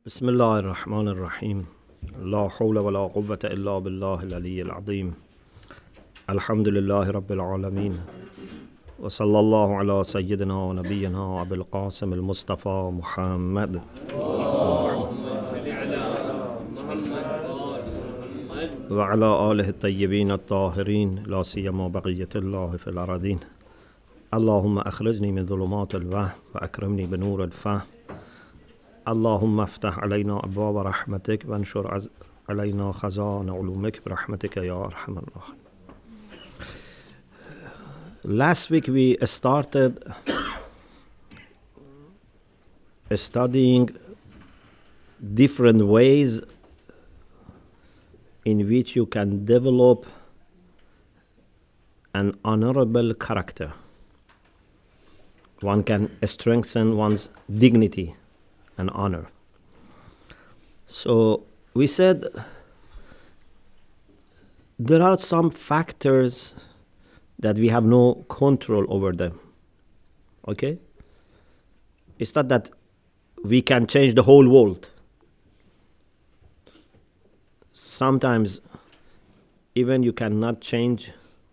بسم الله الرحمن الرحيم لا حول ولا قوة إلا بالله العلي العظيم الحمد لله رب العالمين وصلى الله على سيدنا ونبينا أبي القاسم المصطفى محمد وعلى آله الطيبين الطاهرين لا سيما بقية الله في الأراضين اللهم أخرجني من ظلمات الوهم وأكرمني بنور الفهم اللهم افتح علينا أبواب رحمتك وانشر علينا خزائن علومك برحمتك يا أرحم الراحمين. Last week we started studying different ways in which you can develop an honorable character. One can strengthen one's dignity and honor. So we said there are some factors that we have no control over them. Okay? It's not that we can change the whole world. Sometimes even you cannot change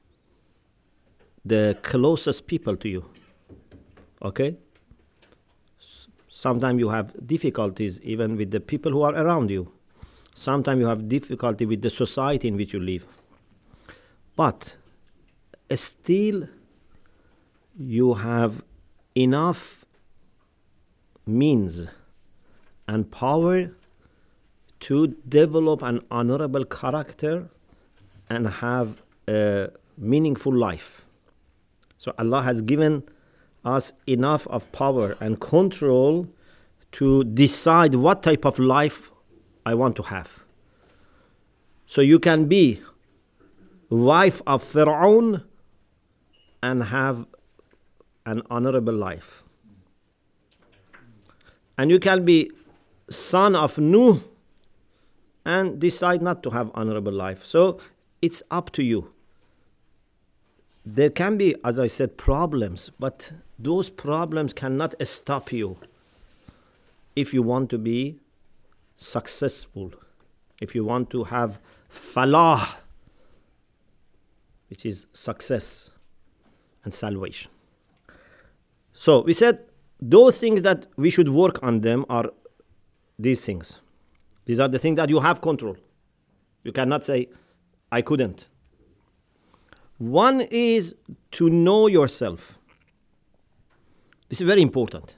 the closest people to you. Okay? Sometimes you have difficulties even with the people who are around you. Sometimes you have difficulty with the society in which you live. But still you have enough means and power to develop an honorable character and have a meaningful life. So Allah has given us enough of power and control to decide what type of life I want to have. So you can be wife of Fir'aun and have an honorable life. And you can be son of Nuh and decide not to have honorable life. So it's up to you. There can be, as I said, problems, but those problems cannot stop you if you want to be successful, if you want to have falah, which is success and salvation. So we said those things that we should work on them are these things. These are the things that you have control. You cannot say, I couldn't. One is to know yourself. This is very important.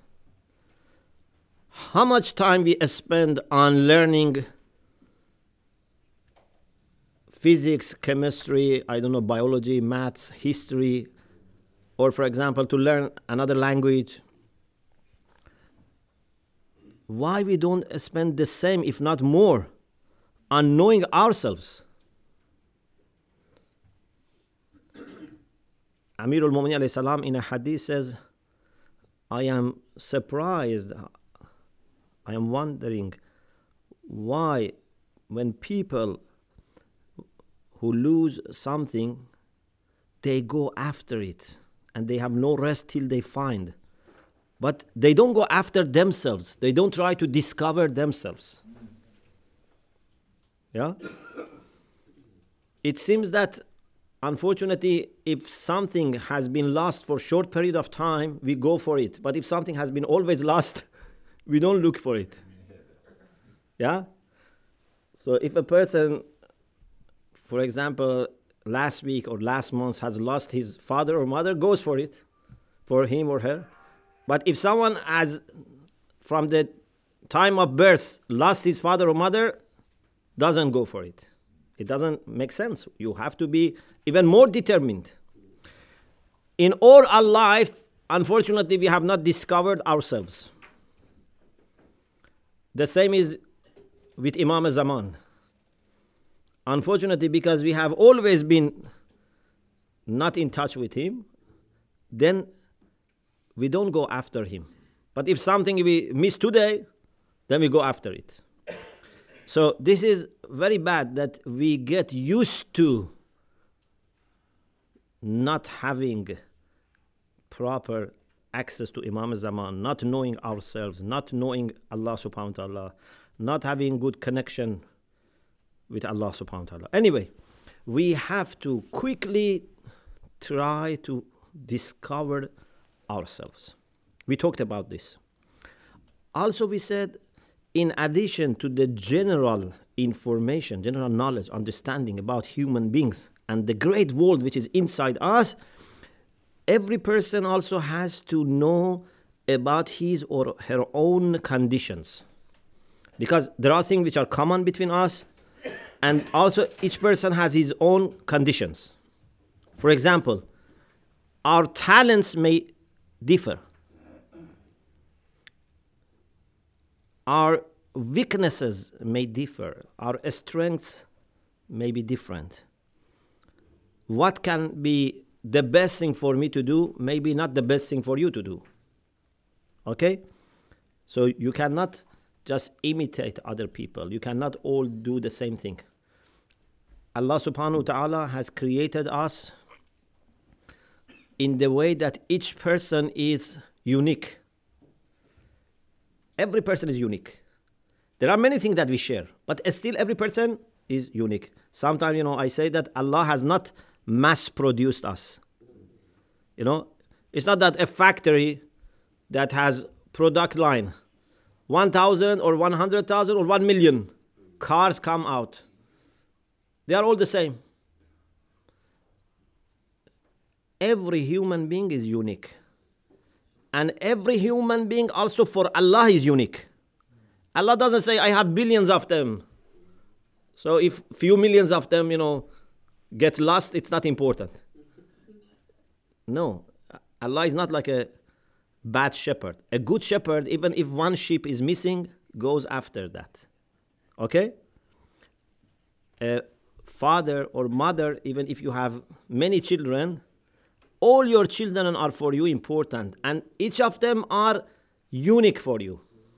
How much time we spend on learning physics, chemistry, biology, maths, history, or for example, to learn another language. Why we don't spend the same, if not more, on knowing ourselves? Amir al-Mu'minin alayhi salam in a hadith says, I am surprised, I am wondering why when people who lose something, they go after it and they have no rest till they find. But they don't go after themselves. They don't try to discover themselves. Yeah? It seems that unfortunately, if something has been lost for a short period of time, we go for it. But if something has been always lost, we don't look for it. Yeah? So if a person, for example, last week or last month has lost his father or mother, goes for it, for him or her. But if someone has, from the time of birth, lost his father or mother, doesn't go for it. It doesn't make sense. You have to be even more determined. In all our life, unfortunately, we have not discovered ourselves. The same is with Imam Zaman. Unfortunately, because we have always been not in touch with him, then we don't go after him. But if something we miss today, then we go after it. So this is very bad that we get used to not having proper access to Imam Zaman, not knowing ourselves, not knowing Allah subhanahu wa ta'ala, not having good connection with Allah subhanahu wa ta'ala. Anyway, we have to quickly try to discover ourselves. We talked about this. Also, we said, in addition to the general information, general knowledge, understanding about human beings and the great world which is inside us, every person also has to know about his or her own conditions. Because there are things which are common between us, and also each person has his own conditions. For example, our talents may differ. Our weaknesses may differ. Our strengths may be different. What can be the best thing for me to do may be not the best thing for you to do. Okay? So you cannot just imitate other people. You cannot all do the same thing. Allah subhanahu wa ta'ala has created us in the way that each person is unique. Every person is unique. There are many things that we share, but still every person is unique. Sometimes, I say that Allah has not mass-produced us. It's not that a factory that has product line, 1,000 or 100,000 or 1 million cars come out. They are all the same. Every human being is unique. And every human being also for Allah is unique. Allah doesn't say, I have billions of them. So if few millions of them, get lost, it's not important. No, Allah is not like a bad shepherd. A good shepherd, even if one sheep is missing, goes after that. Okay? A father or mother, even if you have many children, all your children are for you important, and each of them are unique for you.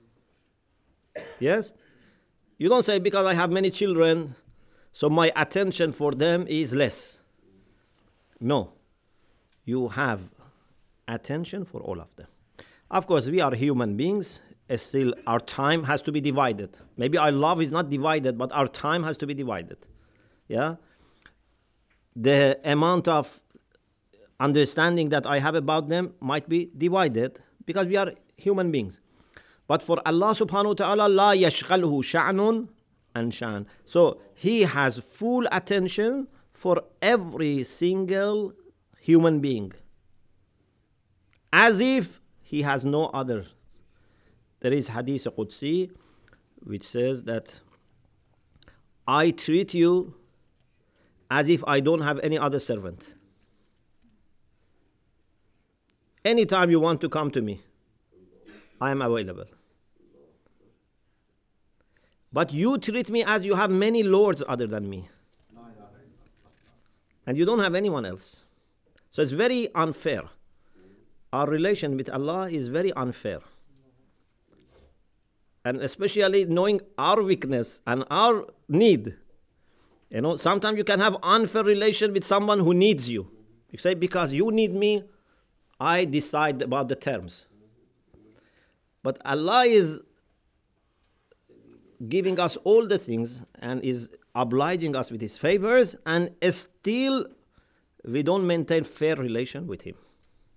Yes? You don't say, because I have many children, so my attention for them is less. No. You have attention for all of them. Of course, we are human beings. Still, our time has to be divided. Maybe our love is not divided, but our time has to be divided. Yeah? The amount of understanding that I have about them might be divided because we are human beings. But for Allah subhanahu wa ta'ala, la yashghalhu sha'nun and shan. So He has full attention for every single human being, as if He has no other. There is Hadith Qudsi which says that I treat you as if I don't have any other servant. Anytime you want to come to me, I am available. But you treat me as you have many lords other than me. And you don't have anyone else. So it's very unfair. Our relation with Allah is very unfair. And especially knowing our weakness and our need. Sometimes you can have unfair relation with someone who needs you. You say, because you need me, I decide about the terms. But Allah is giving us all the things and is obliging us with His favors, and still we don't maintain fair relation with Him.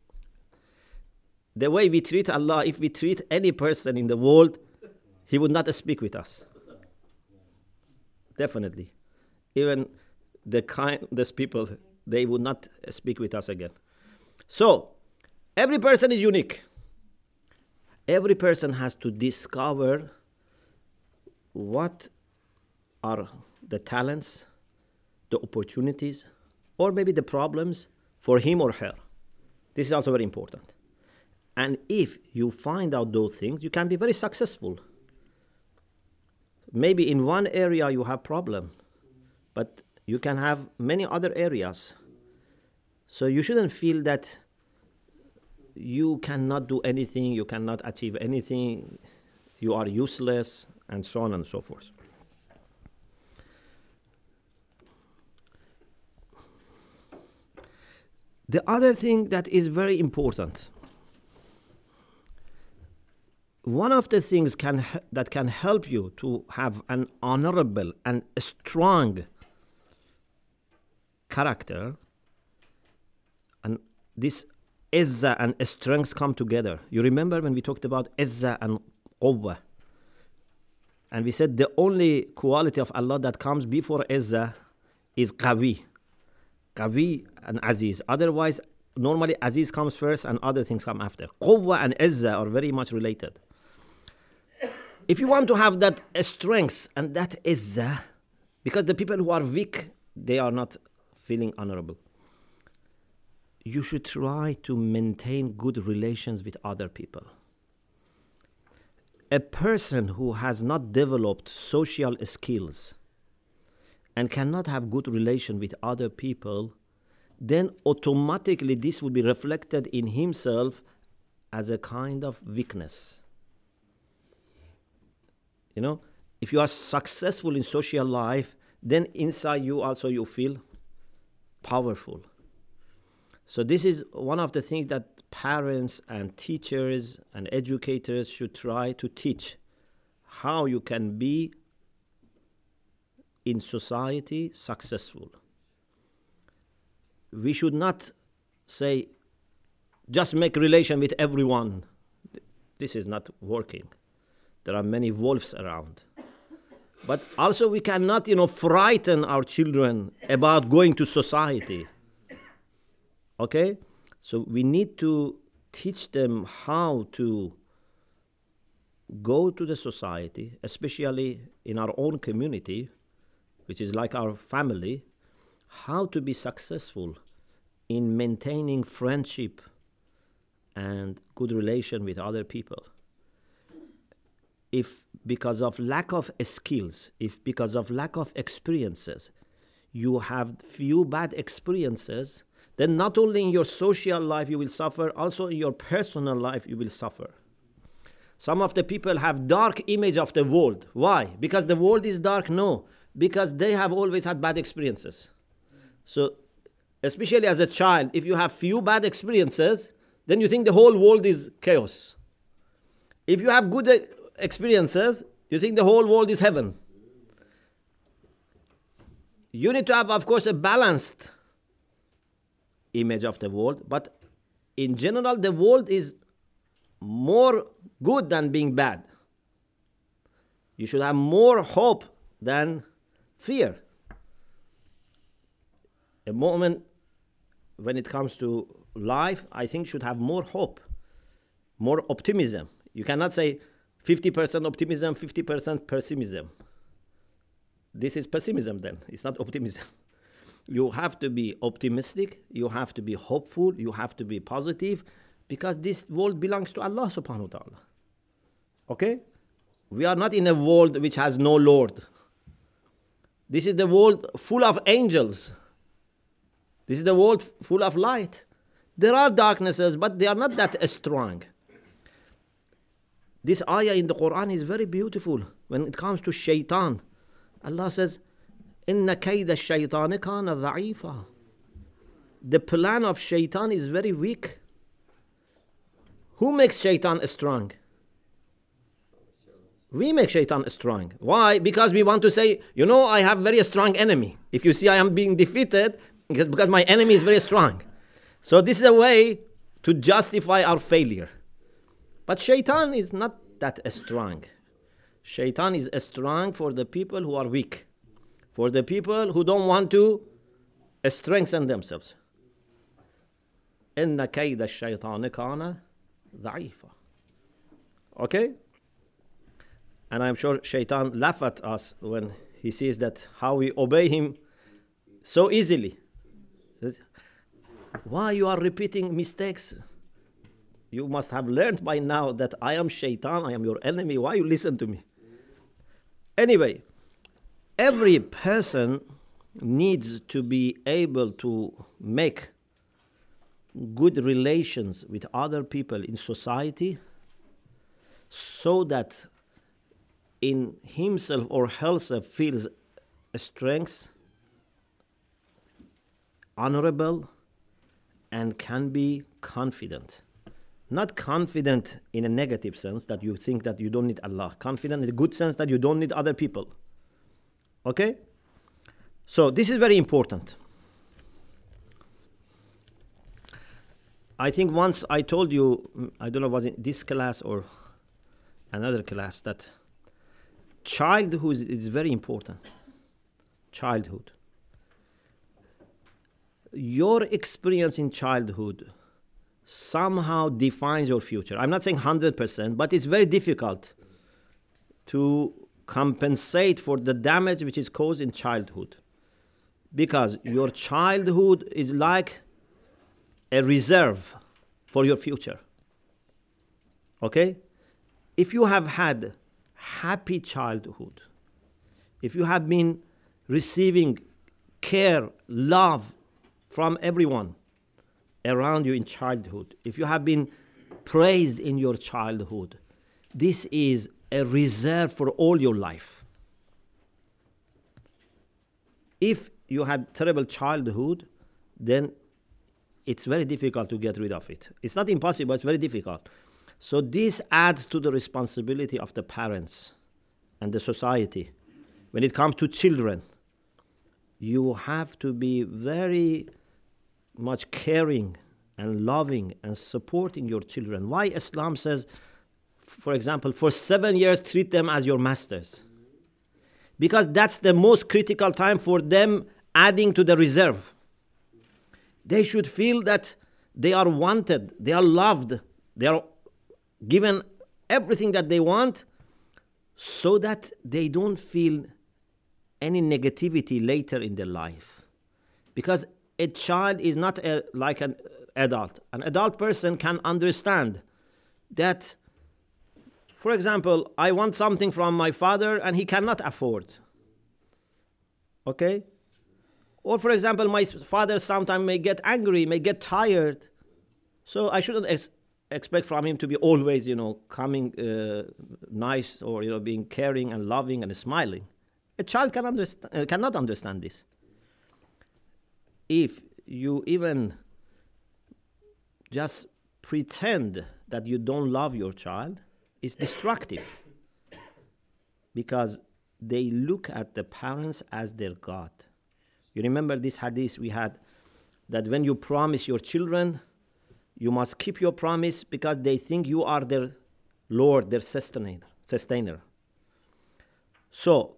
The way we treat Allah, if we treat any person in the world, He would not speak with us. Definitely. Even the kindest people, they would not speak with us again. So, every person is unique. Every person has to discover what are the talents, the opportunities, or maybe the problems for him or her. This is also very important. And if you find out those things, you can be very successful. Maybe in one area you have problem, but you can have many other areas. So you shouldn't feel that you cannot do anything, you cannot achieve anything, you are useless, and so on and so forth. The other thing that is very important, one of the things that can help you to have an honorable and strong character, and this izzah and strength come together. You remember when we talked about izzah and quwwah, and we said the only quality of Allah that comes before izzah is qawi and aziz. Otherwise, normally aziz comes first and other things come after. Quwwah and izzah are very much related. If you want to have that strength and that izzah, because the people who are weak, they are not feeling honorable, you should try to maintain good relations with other people. A person who has not developed social skills and cannot have good relation with other people, then automatically this will be reflected in himself as a kind of weakness. You know, if you are successful in social life, then inside you also you feel powerful. So this is one of the things that parents and teachers and educators should try to teach, how you can be in society successful. We should not say, just make relation with everyone. This is not working. There are many wolves around. But also we cannot, frighten our children about going to society. Okay? So we need to teach them how to go to the society, especially in our own community, which is like our family, how to be successful in maintaining friendship and good relation with other people. If because of lack of skills, if because of lack of experiences, you have few bad experiences, then not only in your social life you will suffer, also in your personal life you will suffer. Some of the people have dark image of the world. Why? Because the world is dark? No. Because they have always had bad experiences. So, especially as a child, if you have few bad experiences, then you think the whole world is chaos. If you have good experiences, you think the whole world is heaven. You need to have, of course, a balanced image of the world, but in general, the world is more good than being bad. You should have more hope than fear. A moment when it comes to life, I think should have more hope, more optimism. You cannot say 50% optimism, 50% pessimism. This is pessimism then, it's not optimism. You have to be optimistic, you have to be hopeful, you have to be positive, because this world belongs to Allah subhanahu wa ta'ala. Okay? We are not in a world which has no Lord. This is the world full of angels. This is the world full of light. There are darknesses, but they are not that strong. This ayah in the Quran is very beautiful. When it comes to shaitan, Allah says, إِنَّ كَيْدَ الشَّيْطَانِ كَانَ ضَعِيفًا. The plan of shaitan is very weak. Who makes shaitan strong? We make shaitan strong. Why? Because we want to say, I have very strong enemy. If you see I am being defeated, because my enemy is very strong. So this is a way to justify our failure. But shaitan is not that strong. Shaitan is strong for the people who are weak, for the people who don't want to strengthen themselves. إِنَّ كَيْدَ الشَّيْطَانِ كَانَ ضَعِيفًا. Okay? And I'm sure shaitan laughs at us when he sees that how we obey him so easily. Says, why you are repeating mistakes? You must have learned by now that I am shaitan, I am your enemy. Why you listen to me? Anyway, every person needs to be able to make good relations with other people in society so that in himself or herself feels strength, honorable, and can be confident. Not confident in a negative sense that you think that you don't need Allah. Confident in a good sense that you don't need other people. Okay? So this is very important. I think once I told you, I don't know, was it this class or another class, that childhood is very important. Childhood. Your experience in childhood somehow defines your future. I'm not saying 100%, but it's very difficult to compensate for the damage which is caused in childhood. Because your childhood is like a reserve for your future. Okay? If you have had happy childhood, if you have been receiving care, love from everyone around you in childhood, if you have been praised in your childhood, this is a reserve for all your life. If you had terrible childhood, then it's very difficult to get rid of it. It's not impossible, it's very difficult. So this adds to the responsibility of the parents and the society. When it comes to children, you have to be very much caring and loving and supporting your children. Why Islam says, for example, for 7 years treat them as your masters? Because that's the most critical time for them adding to the reserve. They should feel that they are wanted, they are loved, they are given everything that they want, so that they don't feel any negativity later in their life. Because a child is not like an adult. An adult person can understand that, for example, I want something from my father and he cannot afford. Okay? Or for example, my father sometimes may get angry, may get tired. So I shouldn't expect from him to be always, coming nice or, being caring and loving and smiling. A child cannot understand this. If you even just pretend that you don't love your child, it's destructive. Because they look at the parents as their God. You remember this hadith we had, that when you promise your children, you must keep your promise because they think you are their Lord, their sustainer. So,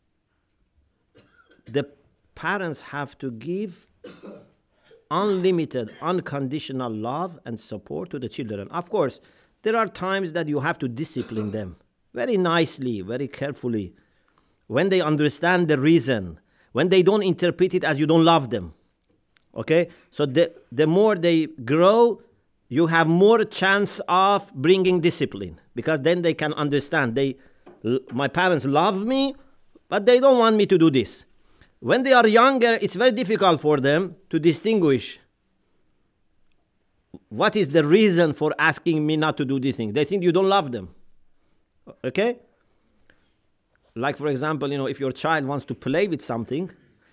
the parents have to give unlimited, unconditional love and support to the children. Of course, there are times that you have to discipline them very nicely, very carefully, when they understand the reason, when they don't interpret it as you don't love them. Okay? So the more they grow, you have more chance of bringing discipline, because then they can understand. My parents love me, but they don't want me to do this. When they are younger, it's very difficult for them to distinguish what is the reason for asking me not to do this thing. They think you don't love them. Okay? Like, for example, if your child wants to play with something,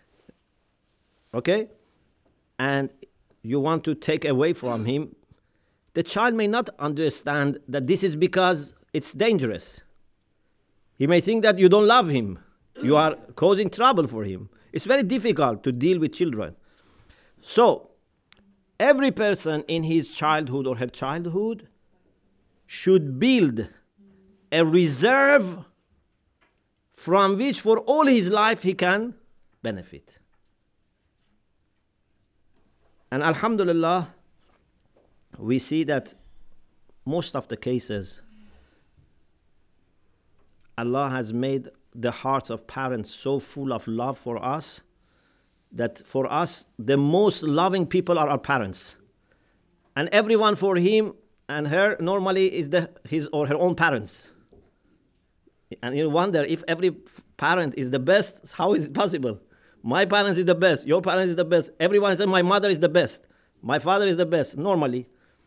okay, and you want to take away from him, the child may not understand that this is because it's dangerous. He may think that you don't love him. You are causing trouble for him. It's very difficult to deal with children. So, every person in his childhood or her childhood should build a reserve from which for all his life he can benefit. And alhamdulillah, we see that most of the cases, Allah has made the hearts of parents so full of love for us that for us, the most loving people are our parents. And everyone for him and her normally is his or her own parents. And you wonder, if every parent is the best, how is it possible? My parents is the best, your parents is the best. Everyone says my mother is the best, my father is the best, normally.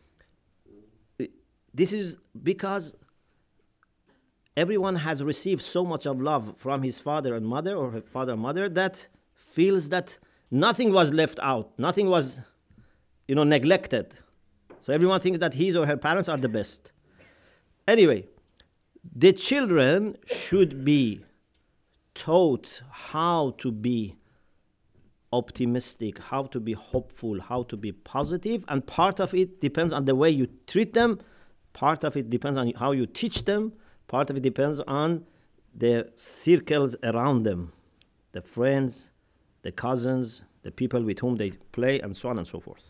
This is because everyone has received so much of love from his father and mother, or her father and mother, that feels that nothing was left out, nothing was, neglected. So everyone thinks that his or her parents are the best. Anyway, the children should be taught how to be optimistic, how to be hopeful, how to be positive, and part of it depends on the way you treat them, part of it depends on how you teach them, part of it depends on the circles around them, the friends, the cousins, the people with whom they play, and so on and so forth.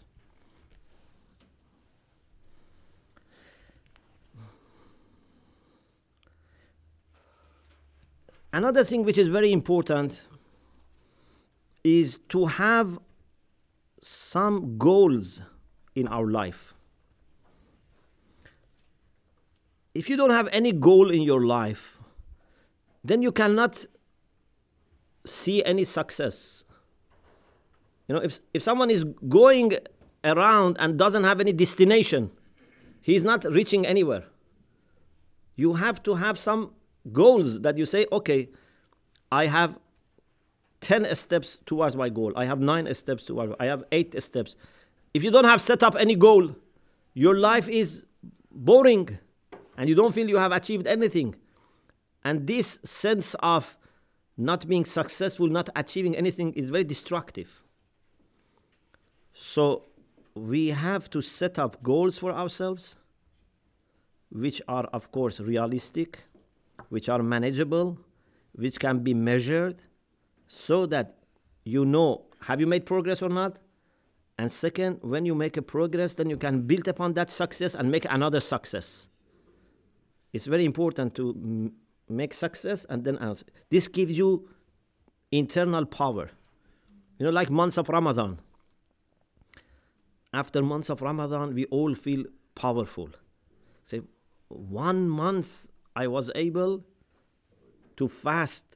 Another thing which is very important is to have some goals in our life. If you don't have any goal in your life, then you cannot see any success. You know, if someone is going around and doesn't have any destination, he's not reaching anywhere. You have to have some goals that you say, okay, I have 10 steps towards my goal. I have 9 steps towards, I have 8 steps. If you don't have set up any goal, your life is boring and you don't feel you have achieved anything. And this sense of not being successful, not achieving anything is very destructive. So we have to set up goals for ourselves, which are, of course, realistic, which are manageable, which can be measured, so that you know, have you made progress or not? And second, when you make a progress, then you can build upon that success and make another success. It's very important to make success and then answer. This gives you internal power. You know, like months of Ramadan. After months of Ramadan, we all feel powerful. Say, 1 month I was able to fast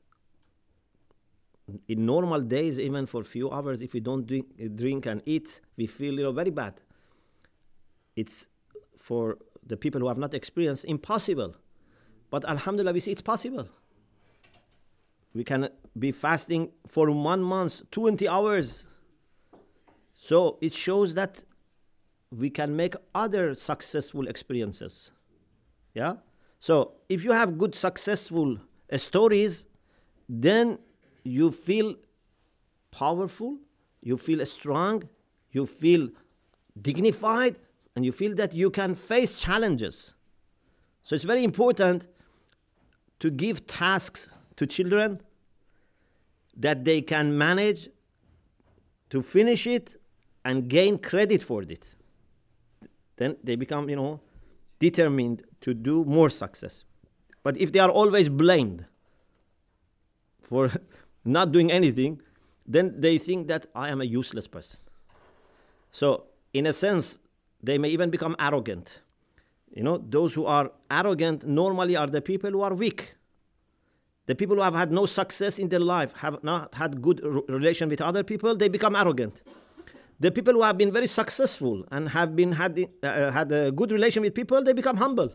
in normal days, even for a few hours. If we don't drink and eat, we feel very bad. It's for the people who have not experienced impossible. But alhamdulillah, we see it's possible. We can be fasting for 1 month, 20 hours. So it shows that we can make other successful experiences. Yeah? So if you have good successful stories, then you feel powerful, you feel strong, you feel dignified, and you feel that you can face challenges. So it's very important to give tasks to children that they can manage to finish it and gain credit for it. Then they become, determined to do more success. But if they are always blamed for not doing anything, then they think that I am a useless person. So, in a sense, they may even become arrogant. Those who are arrogant normally are the people who are weak. The people who have had no success in their life, have not had good relation with other people, they become arrogant. The people who have been very successful and have been had a good relation with people, they become humble.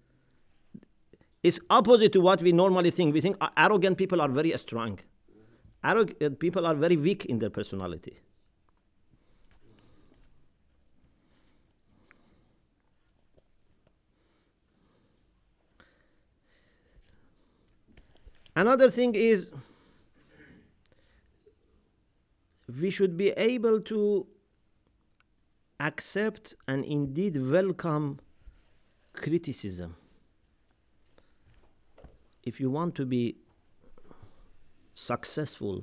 It's opposite to what we normally think. We think arrogant people are very strong. Arrogant people are very weak in their personality. Another thing is, we should be able to accept and indeed welcome criticism. If you want to be successful,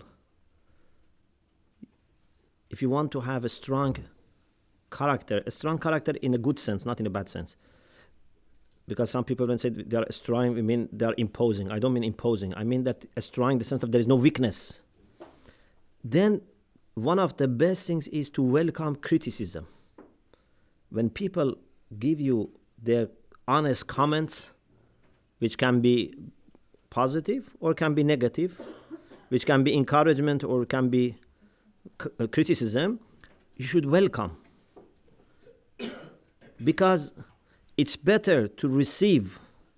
if you want to have a strong character in a good sense, not in a bad sense. Because some people when say they are strong, I mean they are imposing. I don't mean imposing. I mean that strong in the sense of there is no weakness. Then one of the best things is to welcome criticism. When people give you their honest comments, which can be positive or can be negative, which can be encouragement or can be criticism, you should welcome. Because it's better to receive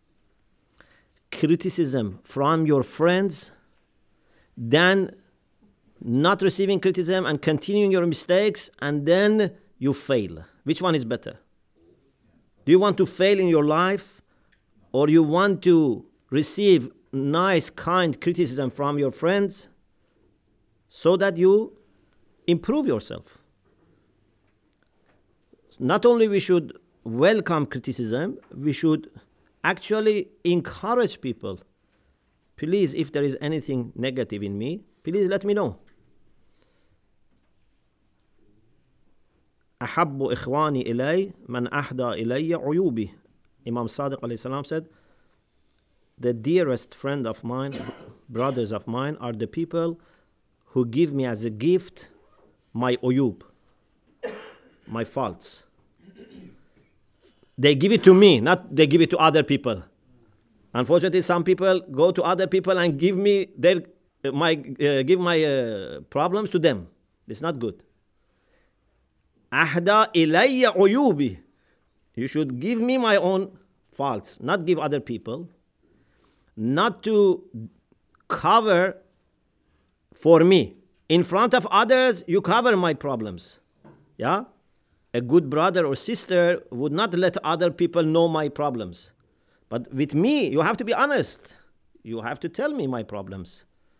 criticism from your friends than not receiving criticism and continuing your mistakes and then you fail. Which one is better? Do you want to fail in your life, or you want to receive nice, kind criticism from your friends so that you improve yourself? Not only we should welcome criticism, we should actually encourage people. Please, if there is anything negative in me, please let me know. أحب إخواني إلي من أحدى إلي عيوبي. Imam Sadiq alayhi salam said, the dearest friend of mine, brothers of mine, are the people who give me as a gift my uyub, my faults. They give it to me, not they give it to other people. Unfortunately, some people go to other people and give me my problems to them. It's not good. Ahda ilayya uyubi. You should give me my own faults, not give other people. Not to cover for me. In front of others, you cover my problems. Yeah? A good brother or sister would not let other people know my problems. But with me, you have to be honest. You have to tell me my problems.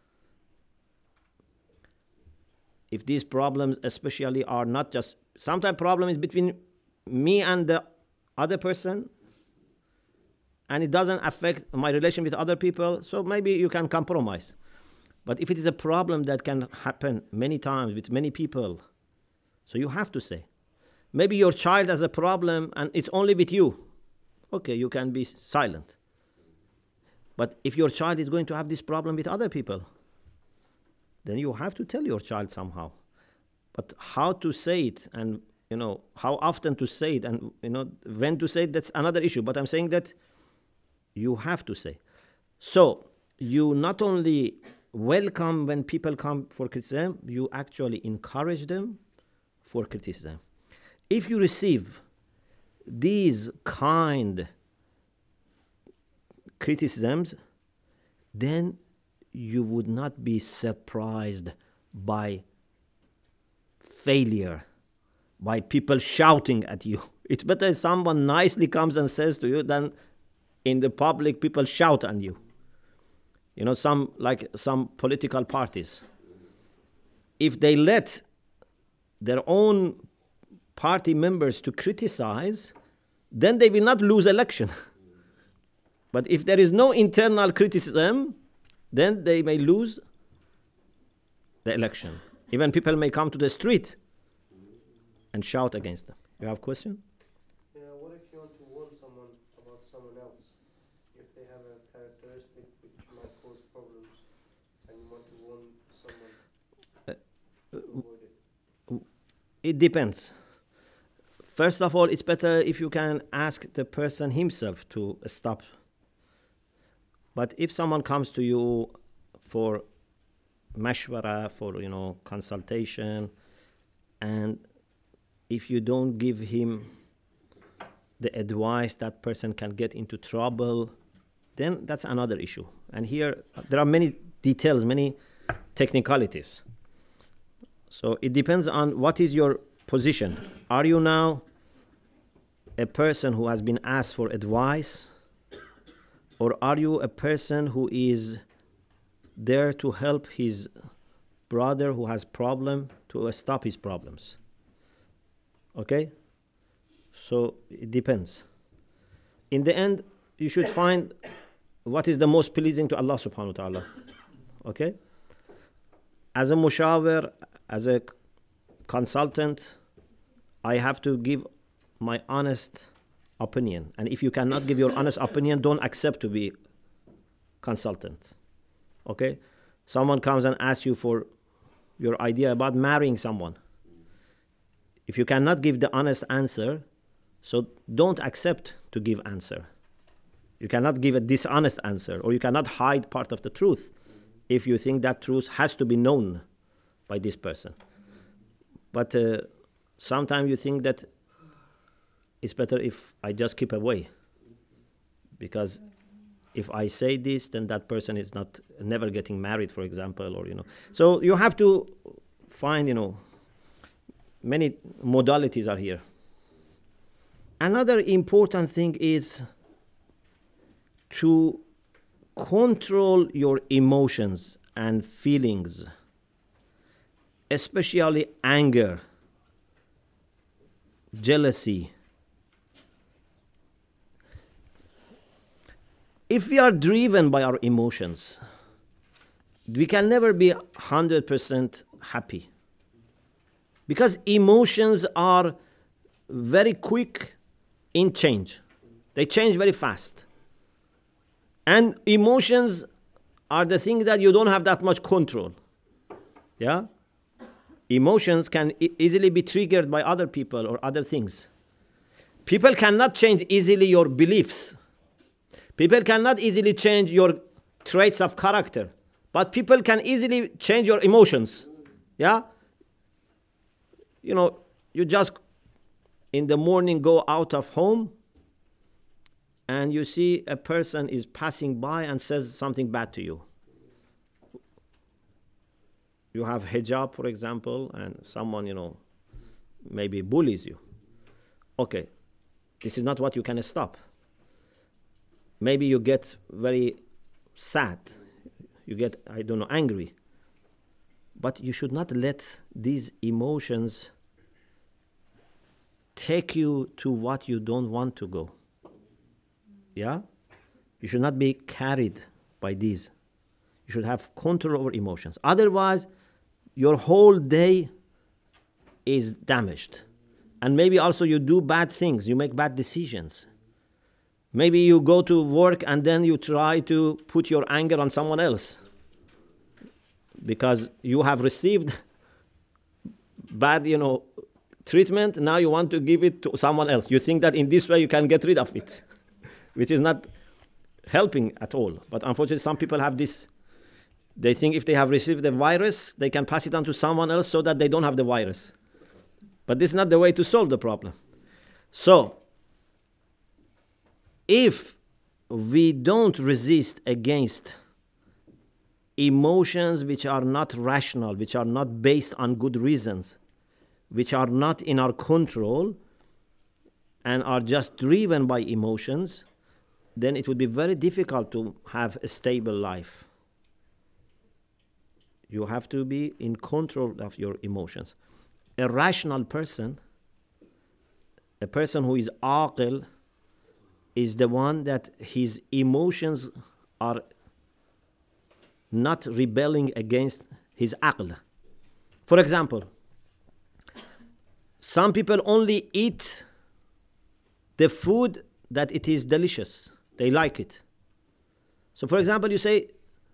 If these problems especially are not just, sometimes problem is between me and the other person, and it doesn't affect my relation with other people, so maybe you can compromise. But if it is a problem that can happen many times with many people, so you have to say. Maybe your child has a problem and it's only with you. Okay, you can be silent. But if your child is going to have this problem with other people, then you have to tell your child somehow. But how to say it, and how often to say it, and when to say it, that's another issue. But I'm saying that you have to say. So you not only welcome when people come for criticism, you actually encourage them for criticism. If you receive these kind criticisms, then you would not be surprised by failure, by people shouting at you. It's better if someone nicely comes and says to you than in the public people shout at you. Some political parties, if they let their own party members to criticize, then they will not lose election. But if there is no internal criticism, then they may lose the election. Even people may come to the street and shout against them. You have a question? Yeah, what if you want to warn someone about someone else? If they have a characteristic which might cause problems, and you want to warn someone to avoid it? It depends. First of all, it's better if you can ask the person himself to stop. But if someone comes to you for mashwara, for consultation, and if you don't give him the advice, that person can get into trouble, then that's another issue. And here there are many details, many technicalities. So it depends on what is your position. Are you now a person who has been asked for advice, or are you a person who is there to help his brother who has problem to stop his problems? Okay? So it depends. In the end, you should find what is the most pleasing to Allah subhanahu wa ta'ala. Okay? As a mushawir, as a consultant, I have to give my honest opinion. And if you cannot give your honest opinion, don't accept to be consultant. Okay? Someone comes and asks you for your idea about marrying someone. If you cannot give the honest answer, so don't accept to give answer. You cannot give a dishonest answer, or you cannot hide part of the truth if you think that truth has to be known by this person. But sometimes you think that it's better if I just keep away, because if I say this, then that person is never getting married, for example, or So you have to find, many modalities are here. Another important thing is to control your emotions and feelings, especially anger, jealousy. If we are driven by our emotions, we can never be 100% happy. Because emotions are very quick in change. They change very fast. And emotions are the thing that you don't have that much control. Yeah? Emotions can easily be triggered by other people or other things. People cannot change easily your beliefs. People cannot easily change your traits of character. But people can easily change your emotions. Yeah? You know, you just in the morning go out of home and you see a person is passing by and says something bad to you. You have hijab, for example, and someone, maybe bullies you. Okay, this is not what you can stop. Maybe you get very sad. You get, angry. But you should not let these emotions take you to what you don't want to go. Yeah? You should not be carried by these. You should have control over emotions. Otherwise, your whole day is damaged. And maybe also you do bad things. You make bad decisions. Maybe you go to work and then you try to put your anger on someone else. Because you have received bad, treatment. Now you want to give it to someone else. You think that in this way you can get rid of it. Which is not helping at all. But unfortunately, some people have this. They think if they have received the virus, they can pass it on to someone else so that they don't have the virus. But this is not the way to solve the problem. So, if we don't resist against emotions which are not rational, which are not based on good reasons, which are not in our control, and are just driven by emotions, then it would be very difficult to have a stable life. You have to be in control of your emotions. A rational person, a person who is aqil, is the one that his emotions are not rebelling against his aql. For example, some people only eat the food that it is delicious. They like it. So for example, you say,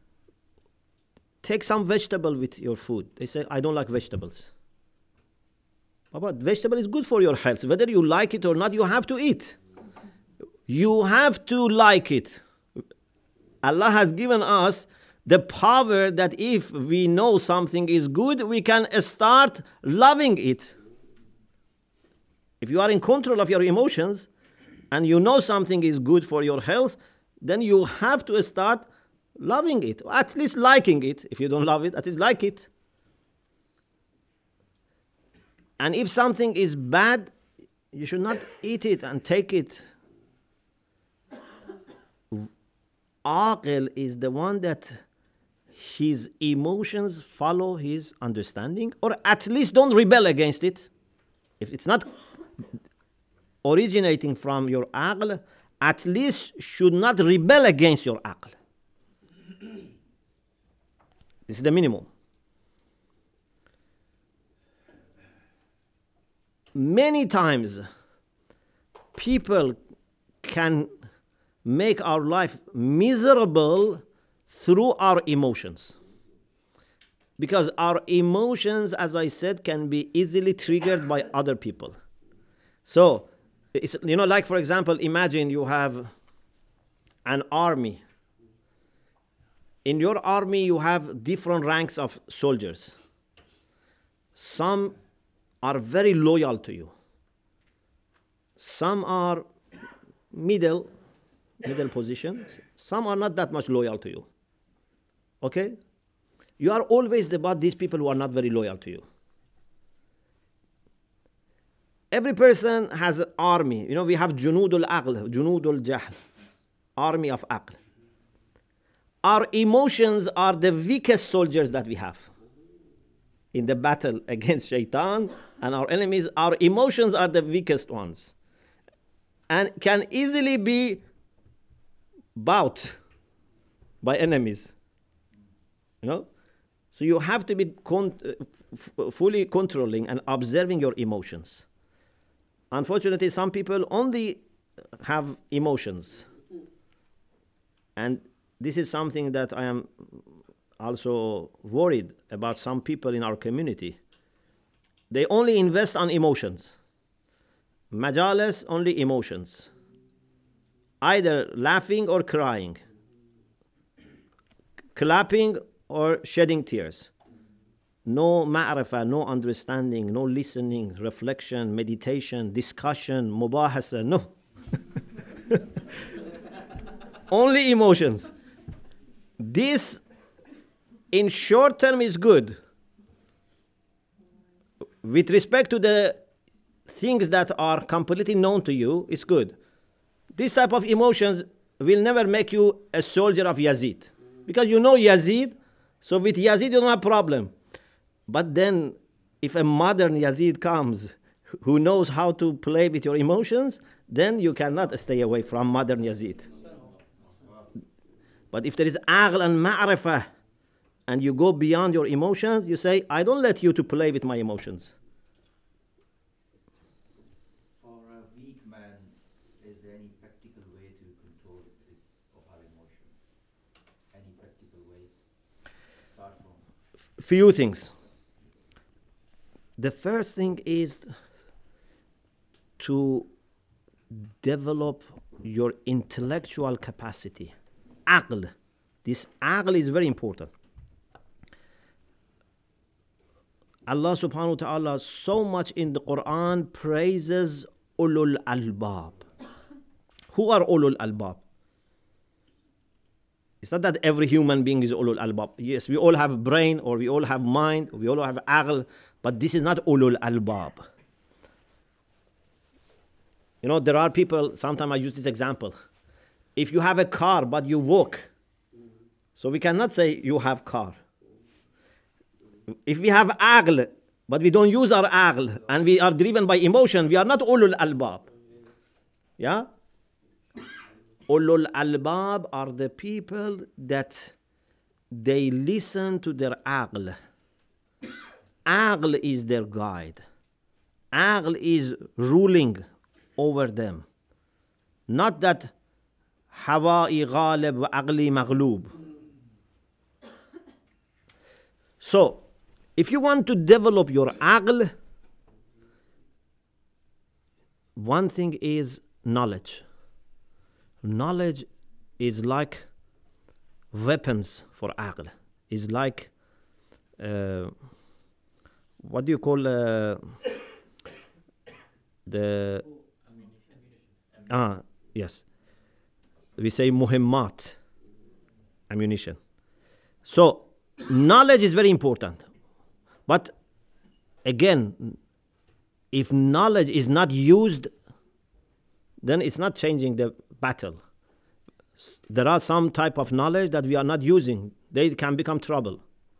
take some vegetable with your food. They say, I don't like vegetables. But vegetable is good for your health. Whether you like it or not, you have to eat. You have to like it. Allah has given us the power that if we know something is good, we can start loving it. If you are in control of your emotions and you know something is good for your health, then you have to start loving it, or at least liking it. If you don't love it, at least like it. And if something is bad, you should not eat it and take it. Aqil is the one that his emotions follow his understanding, or at least don't rebel against it. If it's not originating from your aql, at least should not rebel against your aql. This is the minimum. Many times, people can make our life miserable through our emotions. Because our emotions, as I said, can be easily triggered by other people. So, it's, like for example, imagine you have an army. In your army, you have different ranks of soldiers. Some are very loyal to you. Some are middle position. Some are not that much loyal to you. Okay? You are always about these people who are not very loyal to you. Every person has an army. You know, we have junudul aql, junudul jahl, army of aql. Our emotions are the weakest soldiers that we have. In the battle against shaitan and our enemies, our emotions are the weakest ones. And can easily be bought by enemies. You know? So you have to be fully controlling and observing your emotions. Unfortunately, some people only have emotions. And this is something that I am also worried about some people in our community. They only invest on emotions. Majalis, only emotions. Either laughing or crying. Clapping or shedding tears. No ma'rifah, no understanding, no listening, reflection, meditation, discussion, mubahasa, no. Only emotions. This, in short term, is good. With respect to the things that are completely known to you, it's good. This type of emotions will never make you a soldier of Yazid. Because you know Yazid, so with Yazid you don't have problem. But then, if a modern Yazid comes who knows how to play with your emotions, then you cannot stay away from modern Yazid. But if there is aql and ma'rifah, and you go beyond your emotions, you say, I don't let you to play with my emotions. For a weak man, is there any practical way to control his or her emotion? Any practical way? Start from? Few things. The first thing is to develop your intellectual capacity. Aql. This aql is very important. Allah subhanahu wa ta'ala so much in the Quran praises ulul albab. Who are ulul albab? It's not that every human being is ulul albab. Yes, we all have brain, or we all have mind, or we all have aql, but this is not ulul albab. You know, there are people, sometimes I use this example. If you have a car but you walk, so we cannot say you have car. If we have aql, but we don't use our aql, and we are driven by emotion, we are not ulul albab. Yeah? Ulul albab are the people that they listen to their aql. Aql is their guide. Aql is ruling over them. Not that hawa'i ghalib wa aqli maghlub. So, if you want to develop your aql, one thing is knowledge. Knowledge is like weapons for aql. Is like, what do you call the... yes. We say muhimmat, ammunition. So, knowledge is very important. But again, if knowledge is not used, then it's not changing the battle. There are some type of knowledge that we are not using. They can become trouble.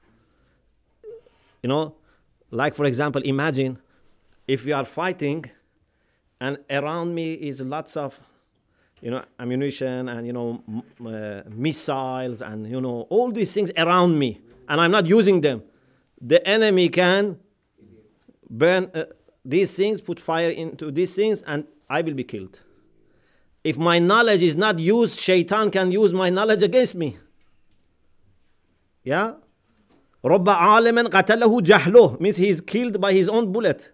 You know, like for example, imagine if we are fighting and around me is lots of, ammunition and, missiles and, all these things around me, and I'm not using them. The enemy can burn these things, put fire into these things, and I will be killed. If my knowledge is not used, shaitan can use my knowledge against me. Yeah? رَبَّ عَالِمًا قَتَلَهُ جَهْلُهُ means he is killed by his own bullet.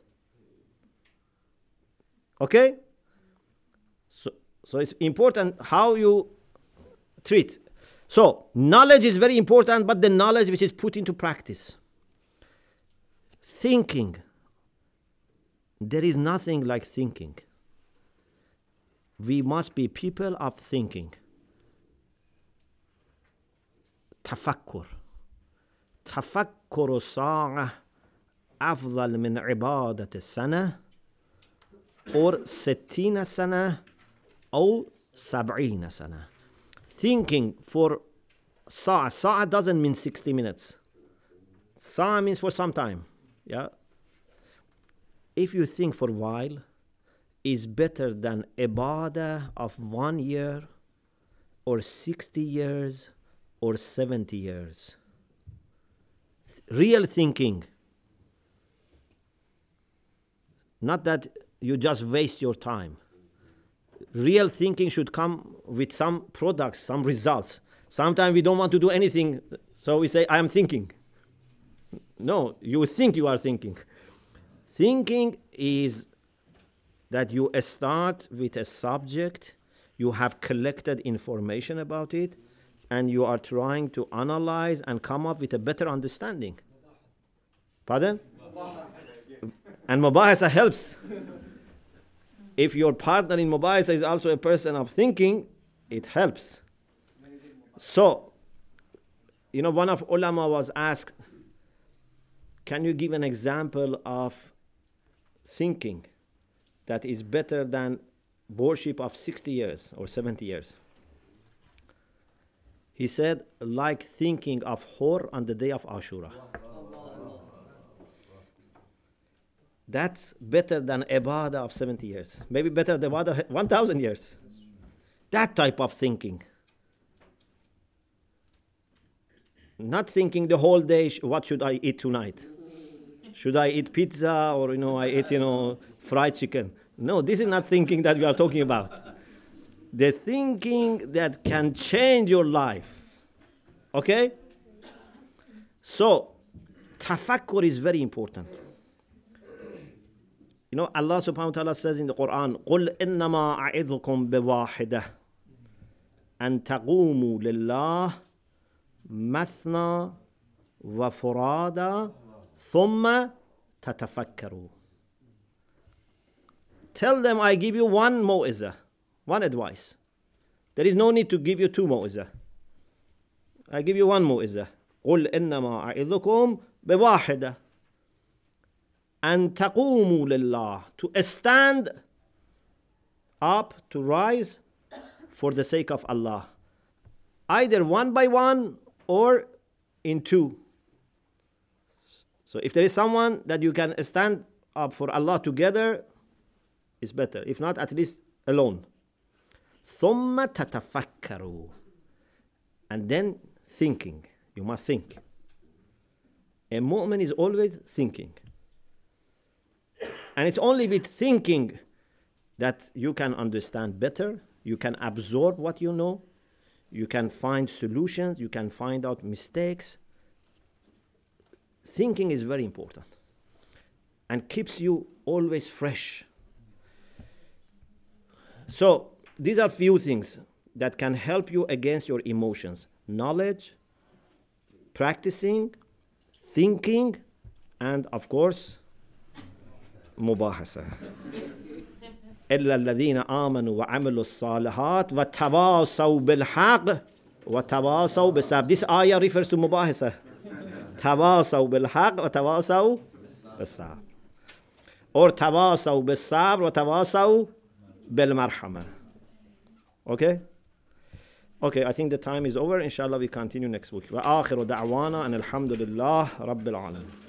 Okay? So it's important how you treat. So, knowledge is very important, but the knowledge which is put into practice. Thinking. There is nothing like thinking. We must be people of thinking. تفكر. تفكر الساعة أفضل من عبادة السنة or 60 سنة أو 70 سنة. Thinking for sa'a doesn't mean 60 minutes. Sa'a means for some time. Yeah. If you think for a while, is better than ibadah of 1 year or 60 years or 70 years. Real thinking. Not that you just waste your time. Real thinking should come with some products, some results. Sometimes we don't want to do anything, so we say, I am thinking. No, you think you are thinking. Thinking is that you start with a subject, you have collected information about it, and you are trying to analyze and come up with a better understanding. Pardon? And mubahasa helps. If your partner in mubahasa is also a person of thinking, it helps. So, one of ulama was asked, can you give an example of thinking that is better than worship of 60 years or 70 years? He said, like thinking of Hor on the day of Ashura. That's better than ibadah of 70 years. Maybe better than ibadah of 1,000 years. That type of thinking. Not thinking the whole day, what should I eat tonight? Should I eat pizza or, I eat, fried chicken? No, this is not thinking that we are talking about. The thinking that can change your life. Okay? So, tafakkur is very important. Allah subhanahu wa ta'ala says in the Quran, قُلْ إِنَّمَا أَعِذُكُمْ بِوَاحِدَةٍ أَن تَقُومُوا لِلَّهِ مَثْنَى وَفُرَادَى ثُمَّ تَتَفَكَّرُوا. Tell them I give you one mu'izah, one advice. There is no need to give you two mu'izah. I give you one mu'izah. قُلْ إِنَّمَا أَعِذُكُمْ بِوَاحِدَةٍ أن تقوموا لله, to stand up, to rise for the sake of Allah. Either one by one or in two. So if there is someone that you can stand up for Allah together, it's better. If not, at least alone. ثم تتفكروا. And then thinking. You must think. A mu'min is always thinking. And it's only with thinking that you can understand better, you can absorb what you know, you can find solutions, you can find out mistakes. Thinking is very important and keeps you always fresh. So, these are few things that can help you against your emotions. Knowledge, practicing, thinking, and of course, مباحثة إلا الذين آمنوا وعملوا الصالحات وتواصوا بالحق وتواصوا بالصبر. This ayah refers to مباحثة. تواصوا بالحق وتواصوا بالصبر. Or تواصوا بالصبر وتواصوا بالمرحمة. Okay? Okay, I think the time is over. Inshallah, we continue next week. وآخر دعوانا أن الحمد لله رب العالمين.